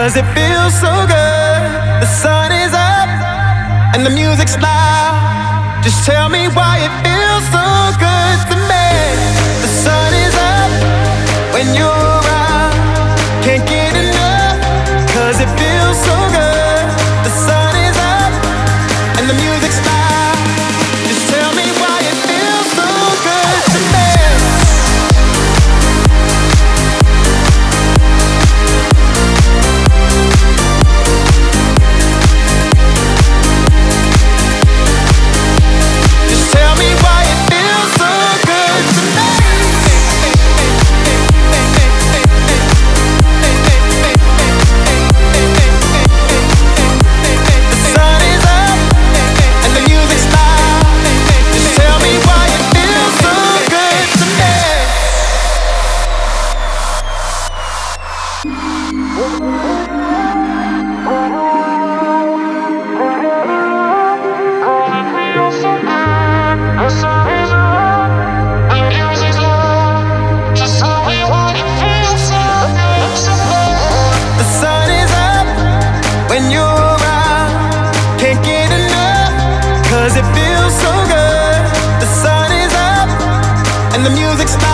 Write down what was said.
'cause it feels so good. The sun is up and the music's loud. Just tell me why it feels so good to me. The sun is up when you're around. Can't get enough 'cause it feels so good. The sun is up and the music's loud. Just tell me why it feels so good to me. When you're around, can't get enough 'cause it feels so good. The sun is up and the music's loud.